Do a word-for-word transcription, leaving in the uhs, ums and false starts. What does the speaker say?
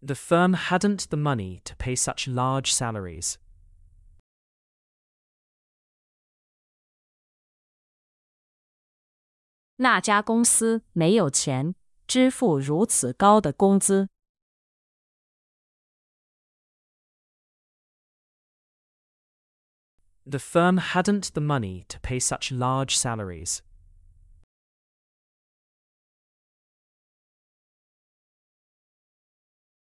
The firm hadn't the money to pay such large salaries. 那家公司没有钱支付如此高的工资。 The firm hadn't the money to pay such large salaries.